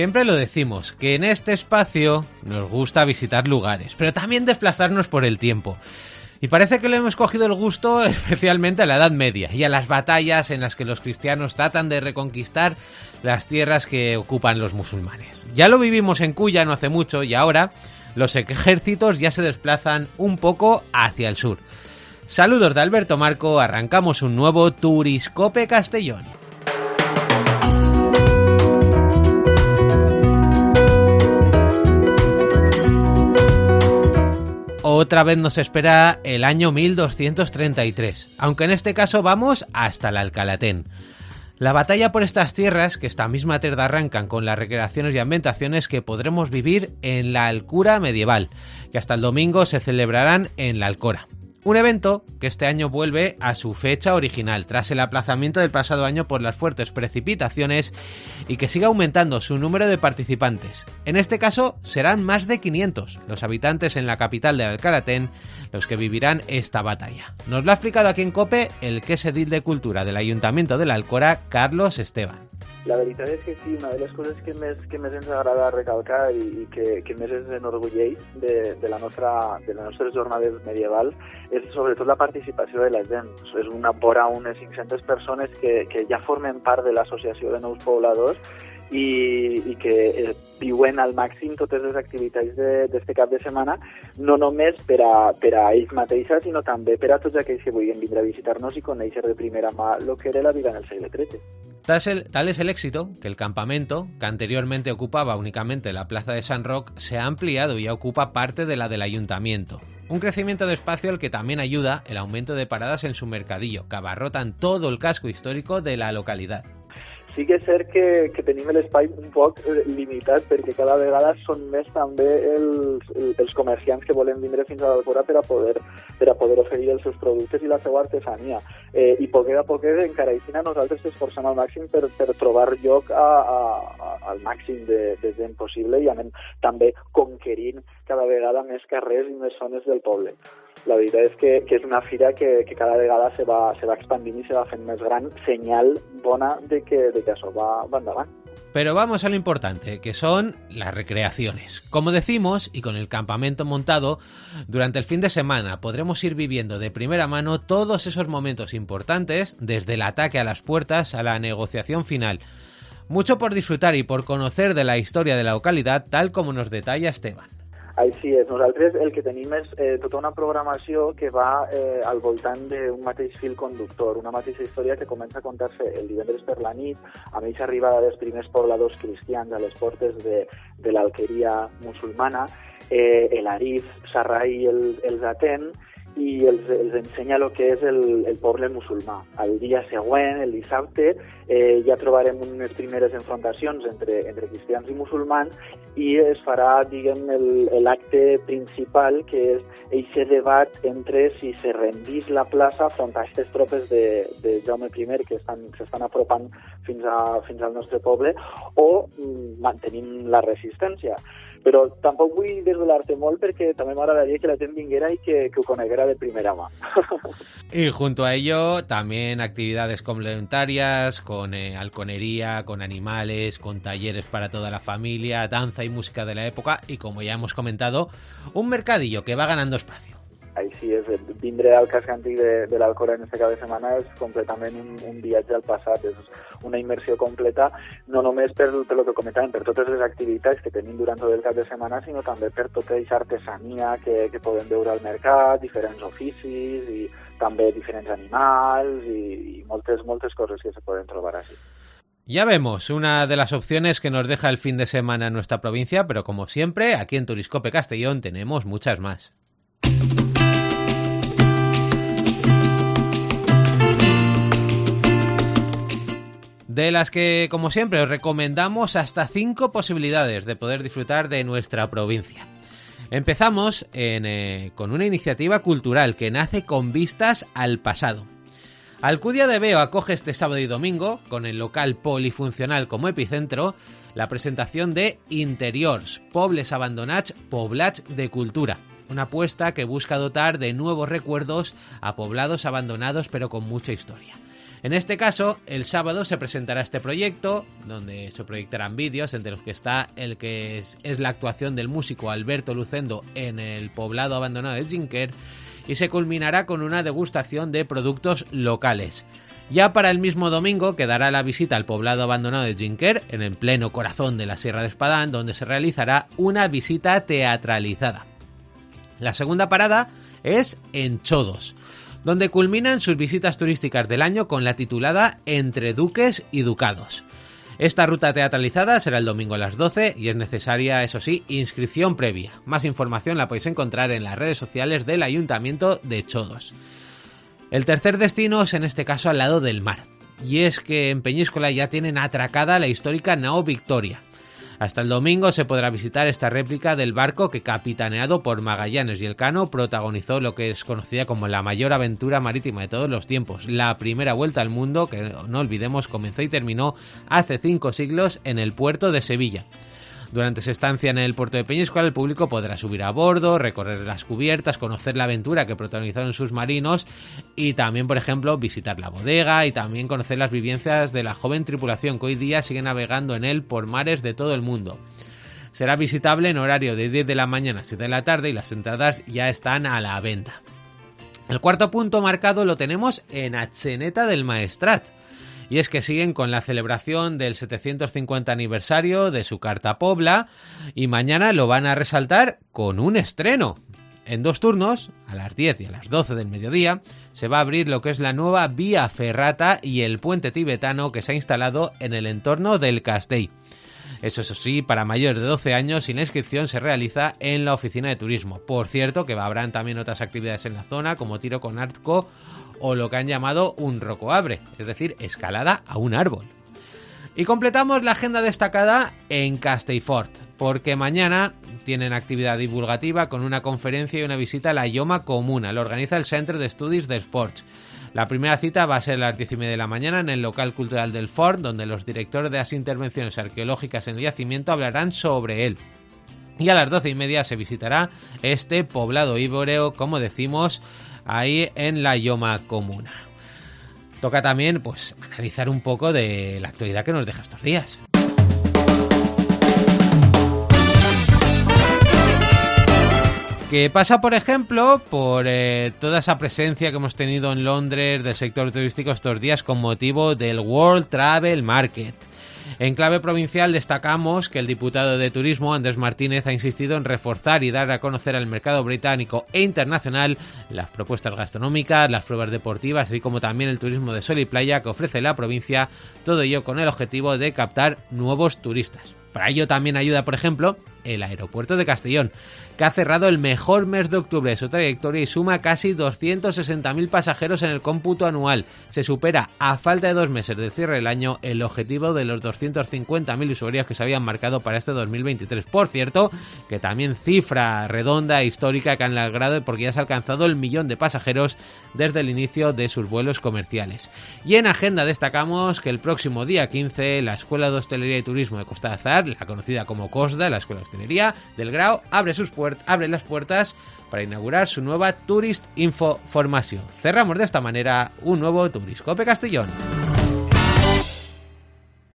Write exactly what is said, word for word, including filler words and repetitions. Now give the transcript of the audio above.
Siempre lo decimos, que en este espacio nos gusta visitar lugares, pero también desplazarnos por el tiempo. Y parece que le hemos cogido el gusto especialmente a la Edad Media y a las batallas en las que los cristianos tratan de reconquistar las tierras que ocupan los musulmanes. Ya lo vivimos en Cuya no hace mucho y ahora los ejércitos ya se desplazan un poco hacia el sur. Saludos de Alberto Marco, arrancamos un nuevo Turiscope Castellón. Otra vez nos espera el año mil doscientos treinta y tres, aunque en este caso vamos hasta el Alcalatén. La batalla por estas tierras, que esta misma tarde arrancan con las recreaciones y ambientaciones que podremos vivir en la Alcura medieval, que hasta el domingo se celebrarán en la Alcora. Un evento que este año vuelve a su fecha original, tras el aplazamiento del pasado año por las fuertes precipitaciones y que sigue aumentando su número de participantes. En este caso serán más de quinientos los habitantes en la capital del Alcalatén los que vivirán esta batalla. Nos lo ha explicado aquí en COPE el que es edil de Cultura del Ayuntamiento de la Alcora, Carlos Esteban. La veritat és que sí, una de les coses que més, que més ens agrada recalcar i, i que, que més ens enorgulleix de, de, la nostra, de les nostres jornades medievals és sobretot la participació de la gent. És una vora unes cinc-centes persones que, que ja formen part de l'associació de nous pobladors i, i que eh, viuen al màxim totes les activitats d'este cap de setmana, no només per a, per a ells mateixos, sinó també per a tots aquells que vulguin vindre a visitar-nos i conèixer de primera mà el que era la vida en el segle trece. Tal es, el, tal es el éxito que el campamento, que anteriormente ocupaba únicamente la plaza de San Roc, se ha ampliado y ya ocupa parte de la del ayuntamiento. Un crecimiento de espacio al que también ayuda el aumento de paradas en su mercadillo, que abarrotan todo el casco histórico de la localidad. Sí que és cert que, que tenim l'espai un poc limitat perquè cada vegada són més també els, els comerciants que volen vindre fins a l'Alcora per a poder per a poder oferir els seus productes i la seva artesania. Eh, I poquet a poquet encara així nosaltres esforcem al màxim per, per trobar lloc a, a, a, al màxim de, de gent possible i anem també conquerint cada vegada més carrers i més zones del poble. La veritat és que, que és una fira que, que cada vegada se va, se va expandint i se va fent més gran, senyal bona de que, de que això va, va endavant. Pero vamos a lo importante, que son las recreaciones. Como decimos, y con el campamento montado, durante el fin de semana podremos ir viviendo de primera mano todos esos momentos importantes, desde el ataque a las puertas a la negociación final. Mucho por disfrutar y por conocer de la historia de la localidad, tal como nos detalla Esteban. Així és. Nosaltres el que tenim és eh, tota una programació que va eh, al voltant d'un mateix fil conductor, una mateixa història que comença a contar-se el divendres per la nit, amb aquesta arribada dels primers pobladors cristians a les portes de, de l'alqueria musulmana, eh, l'Arif, Sarraí els, els atén i els, els ensenya el que és el, el poble musulmà. El dia següent, el dissabte, eh, ja trobarem unes primeres enfrontacions entre, entre cristians i musulmans i es farà, diguem, l'acte principal, que és aquest debat entre si se rendís la plaça front a aquestes tropes de, de Jaume primer que s'estan apropant fins, a, fins al nostre poble o mm, mantenim la resistència. Però tampoc vull desvelar-te molt perquè també m'agradaria que la gent vinguera i que, que ho coneguera de primera mà. Y junto a ello también actividades complementarias con eh, halconería, con animales, con talleres para toda la familia, danza y música de la época y, como ya hemos comentado, un mercadillo que va ganando espacio. Així és, vindre al casc antic de, de l'Alcora en este cap de setmana és completament un, un viatge al passat, és una immersió completa, no només per, per lo que comentàvem, per totes les activitats que tenim durant tot el cap de setmana, sinó també per tota aquesta artesania que, que podem veure al mercat, diferents oficis i també diferents animals i, i moltes, moltes coses que se poden trobar així. Ya vemos, una de las opciones que nos deja el fin de semana en nuestra provincia, pero como siempre, aquí en Turiscope Castellón tenemos muchas más. De las que, como siempre, os recomendamos hasta cinco posibilidades de poder disfrutar de nuestra provincia. Empezamos en, eh, con una iniciativa cultural que nace con vistas al pasado. Alcudia de Veo acoge este sábado y domingo, con el local polifuncional como epicentro, la presentación de Interiors, Pobles Abandonats, Poblats de Cultura. Una apuesta que busca dotar de nuevos recuerdos a poblados abandonados pero con mucha historia. En este caso, el sábado se presentará este proyecto, donde se proyectarán vídeos, entre los que está el que es, es la actuación del músico Alberto Lucendo en el poblado abandonado de Jinquer, y se culminará con una degustación de productos locales. Ya para el mismo domingo quedará la visita al poblado abandonado de Jinquer, en el pleno corazón de la Sierra de Espadán, donde se realizará una visita teatralizada. La segunda parada es en Chodos, donde culminan sus visitas turísticas del año con la titulada Entre Duques y Ducados. Esta ruta teatralizada será el domingo a las doce y es necesaria, eso sí, inscripción previa. Más información la podéis encontrar en las redes sociales del Ayuntamiento de Chodos. El tercer destino es en este caso al lado del mar, y es que en Peñíscola ya tienen atracada la histórica nao Victoria. Hasta el domingo se podrá visitar esta réplica del barco que, capitaneado por Magallanes y Elcano, protagonizó lo que es conocida como la mayor aventura marítima de todos los tiempos, la primera vuelta al mundo, que no olvidemos comenzó y terminó hace cinco siglos en el puerto de Sevilla. Durante su estancia en el puerto de Peñíscola, el público podrá subir a bordo, recorrer las cubiertas, conocer la aventura que protagonizaron sus marinos y también, por ejemplo, visitar la bodega y también conocer las vivencias de la joven tripulación que hoy día sigue navegando en él por mares de todo el mundo. Será visitable en horario de diez de la mañana a siete de la tarde y las entradas ya están a la venta. El cuarto punto marcado lo tenemos en Atzeneta del Maestrat. Y es que siguen con la celebración del setecientos cincuenta aniversario de su Carta Pobla y mañana lo van a resaltar con un estreno. En dos turnos, a las diez y a las doce del mediodía, se va a abrir lo que es la nueva vía ferrata y el puente tibetano que se ha instalado en el entorno del Castell. Eso, eso sí, para mayores de doce años y la inscripción se realiza en la oficina de turismo. Por cierto, que habrán también otras actividades en la zona, como tiro con arco o lo que han llamado un rocoabre, es decir, escalada a un árbol. Y completamos la agenda destacada en Castellfort, porque mañana tienen actividad divulgativa con una conferencia y una visita a la Ioma Comuna. Lo organiza el Centre de Estudis d'Esports. La primera cita va a ser a las diez y media de la mañana en el local cultural del Fort, donde los directores de las intervenciones arqueológicas en el yacimiento hablarán sobre él. Y a las doce y media se visitará este poblado íboreo, como decimos, ahí en la Ioma Comuna. Toca también, pues, analizar un poco de la actualidad que nos deja estos días. Que pasa, por ejemplo, por eh, toda esa presencia que hemos tenido en Londres del sector turístico estos días con motivo del World Travel Market. En clave provincial destacamos que el diputado de Turismo, Andrés Martínez, ha insistido en reforzar y dar a conocer al mercado británico e internacional las propuestas gastronómicas, las pruebas deportivas, así como también el turismo de sol y playa que ofrece la provincia, todo ello con el objetivo de captar nuevos turistas. Para ello también ayuda, por ejemplo, el aeropuerto de Castellón, que ha cerrado el mejor mes de octubre de su trayectoria y suma casi doscientos sesenta mil pasajeros en el cómputo anual. Se supera, a falta de dos meses del cierre del año, el objetivo de los doscientos cincuenta mil usuarios que se habían marcado para este dos mil veintitrés. Por cierto, que también cifra redonda e histórica que han logrado porque ya se ha alcanzado el millón de pasajeros desde el inicio de sus vuelos comerciales. Y en agenda destacamos que el próximo día quince, la Escuela de Hostelería y Turismo de Costa de Azar, la conocida como COSDA, la Escuela de Hostelería del Grau, abre sus puertas abre las puertas para inaugurar su nueva Tourist Info Formación. Cerramos de esta manera un nuevo Turiscope Castellón.